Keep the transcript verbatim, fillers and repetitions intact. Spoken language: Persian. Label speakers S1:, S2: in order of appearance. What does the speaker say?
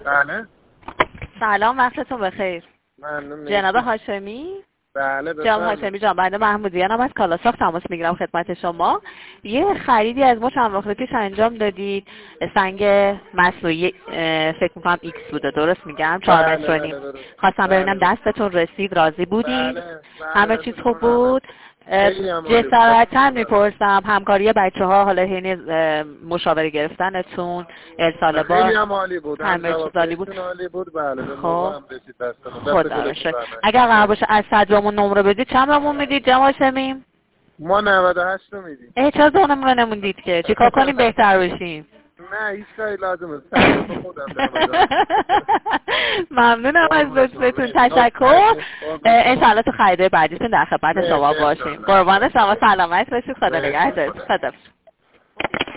S1: بله.
S2: سلام، وقتتون بخیر.
S1: ممنون.
S2: جناب هاشمی؟
S1: بله
S2: جناب هاشمی جان، بنده محمودیانم از کالاساف تماس میگیرم خدمت شما. یه خریدی از ما چند وقت پیش انجام دادید، سنگ مصنوعی فکر میکنم ایکس بوده، درست میگم؟ چهار متر و نیم. خواستم ببینم دستتون رسید، راضی بودید؟
S1: بله. بله.
S2: همه چیز خوب بود؟ جسارتا میپرسم همکاری بچه ها، حالا حین مشاوره گرفتنتون، ارسال بار
S1: خیلی هم عالی بود،
S2: همه چیز عالی بود.
S1: عالی بود. بله.
S2: خب
S1: خدا
S2: رو شکر. اگر قرار باشه از صدرامون نمره بدید چند رامون میدید جناب هاشمی؟
S1: ما نود و هشت رو میدیم.
S2: اه چرا دو نمره نموندید که چیکار کنیم بهتر بشیم؟
S1: نه هیچ کاری لازمه. سعی خودم
S2: ممنونم از لطفتون، تشکر. انشالله تو خریده بعدیتون در خدمت شما باشیم. قربان شما، سلامت باشید. خدا نگهدارتون. خدا